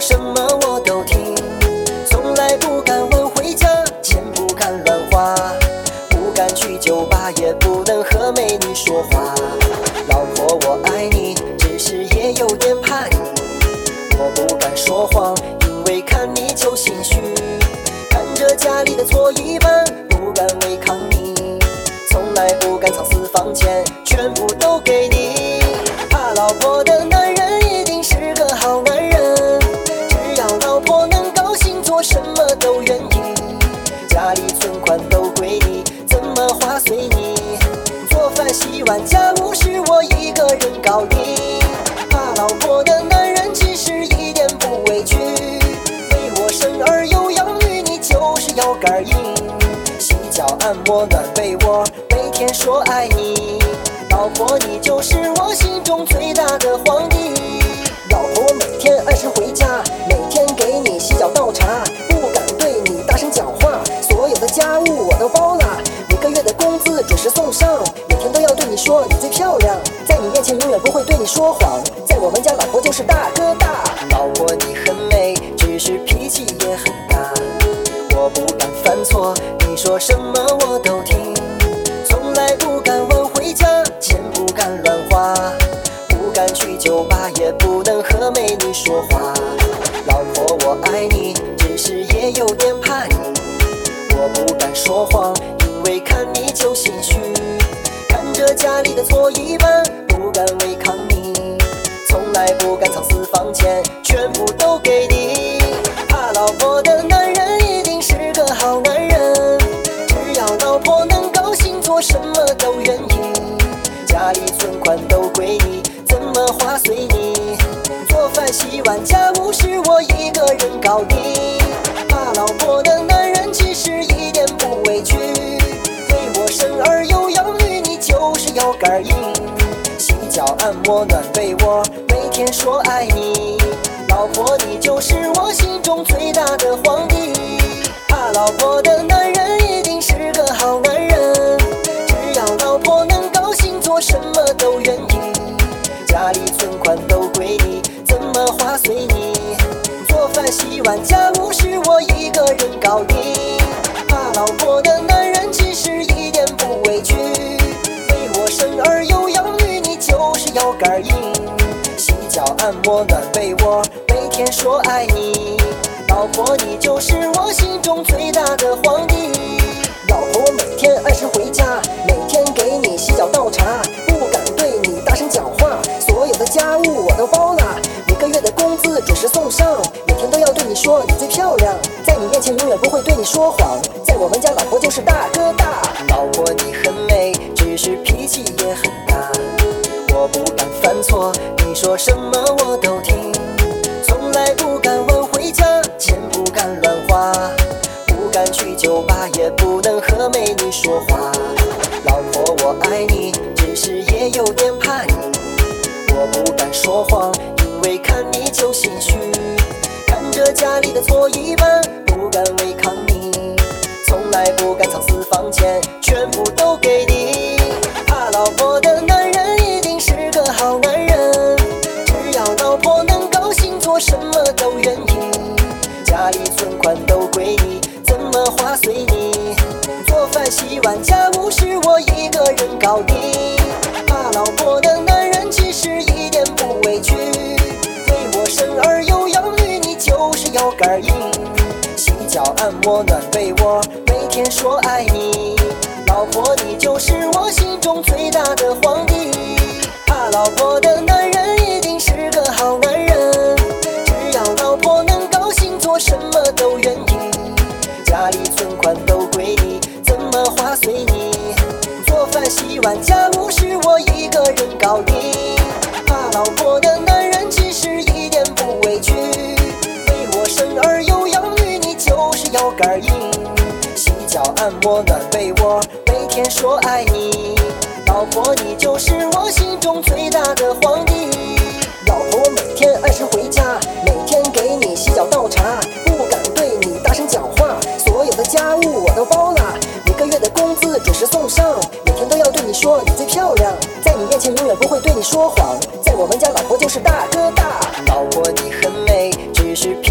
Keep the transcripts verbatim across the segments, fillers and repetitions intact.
什么我都听，从来不敢问回家，钱不敢乱花，不敢去酒吧，也不能和美女说话。老婆我爱你，只是也有点怕你，我不敢说谎，因为看你就心虚，看着家里的搓衣板，不敢违抗你，从来不敢藏私房钱，全部都给你。怕老婆的男人一定是个好男人，只要老婆能高兴，做什么都愿意。家里存款都归你，怎么花随你。做饭洗碗家务是我一个人搞定。怕老婆的男人其实一点不委屈，为我生儿又养女，你就是要杆硬。洗脚按摩暖被窝，每天说爱你。老婆你就是我心中最大的皇帝。老婆我每天按时回家，每天给你洗脚倒茶，不敢对你大声讲话，所有的家务我都包了，每个月的工资准时送上，每天都要对你说你最漂亮，在你面前永远不会对你说谎，在我们家老婆就是大哥大。老婆你很美，只是脾气也很大，我不敢犯错，你说什么我都听，从来不敢问回家，钱不敢乱花，不敢去酒吧，也不能和美女说话。老婆我爱你，只是也有点怕你，我不敢说谎，因为看你就心虚，看着家里的搓衣板，不敢违抗你，从来不敢藏私房钱，全部都给你。怕老婆的男人一定是个好男人，只要老婆能高兴，做什么都愿意。家里存款都归你，怎么花随你。做饭洗碗家务是我一个人搞定。怕老婆的男人其实一点不委屈，为我生儿又养女，你就是要杆硬。洗脚按摩暖被窝，每天说爱你。老婆你就是我心中最大的皇帝。怕老婆的男人一定是个好男人，只要老婆能高兴，做什么都愿意。家里存款都归你，怎么花随你。做饭洗碗家务是我一个人搞定。怕老婆的男人其实一点不委屈，为我生儿又养女，你就是要杆硬。洗脚按摩暖被窝，每天说爱你。老婆你就是我心中最大的皇帝。老婆我每天按时回家，每天给你洗脚倒茶，不敢对你大声讲话，所有的家务我都包了，每个月的工资准时送上，每天都要对你说你最漂亮，在你面前永远不会对你说谎，在我们家老婆就是大哥大。老婆你很美，只是脾气也很大，我不敢犯错，你说什么我都听，从来不敢问回家，钱不敢乱花，不敢去酒吧，也不能和美女说话。老婆我爱你，只是也有点怕你，我不敢说谎，因为看你就心虚，看着家里的搓衣板，不敢违抗你，从来不敢藏私房钱，全部都给你。怕老婆的男人一定是个好男人，只要老婆能高兴，做什么都愿意。家里存款都归你，怎么花随你。做饭洗碗家务是我一个人搞定。怕老婆的男人其实一点不委屈，为我生儿又养女，你就是要杆硬。洗脚按摩暖被窝，每天说爱你。老婆你就是我心中最大的皇帝。怕老婆的男人一定是个好男人，只要老婆能高兴，做什么都愿意。家里存款都归你，怎么花随你。做饭洗碗家务是我一个人搞定。怕老婆的男人其实一点不委屈，为我生儿又养女，你就是要杆硬。洗脚按摩暖被窝，每天说爱你。老婆你就是我心中最大的皇帝。老婆我每天按时回家，每天给你洗脚倒茶，不敢对你大声讲话，所有的家务我都包了，每个月的工资准时送上，每天都要对你说你最漂亮，在你面前永远不会对你说谎，在我们家老婆就是大哥大。老婆你很美，只是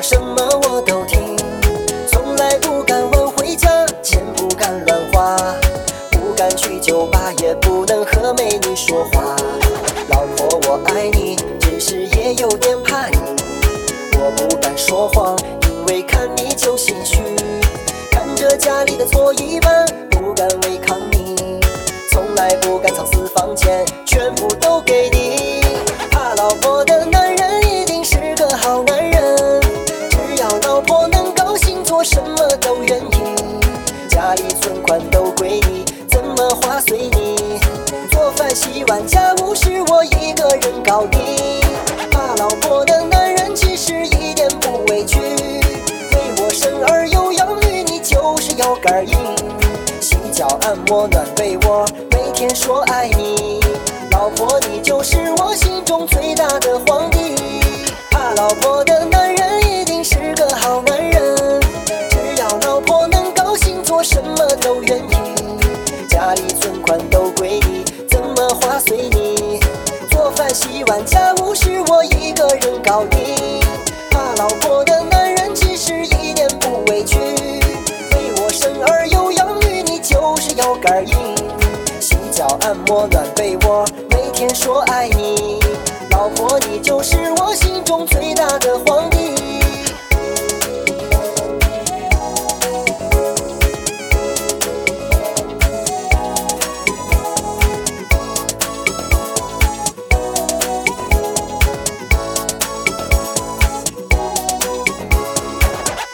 什么我都听，从来不敢晚回家，钱不敢乱花，不敢去酒吧，也不能和美女说话。老婆我爱你，只是也有点怕你，我不敢说谎，因为看你就心虚，看着家里的搓衣板，不敢违抗你，从来不敢藏私房钱，全部都给你。怕老婆的男人一定是个好男人，只要老婆能高兴，做什么都愿意。家里存款都归你，怎么花随你，做饭洗碗家务是我一个人搞定。怕老婆的男人其实一点不委屈，为我生儿又养女，你就是有杆硬。洗脚按摩暖被窝，每天说爱你，老婆你就是我心中最大的皇帝。怕老婆的男人一定是个好男人，只要老婆能高兴，做什么都愿意。家里存款都归你，怎么花随你，做饭洗碗家务是我一个人搞定。怕老婆的男人其实一点不委屈，为我生儿又养女，你就是有杆硬。洗脚按摩暖被窝，每天说爱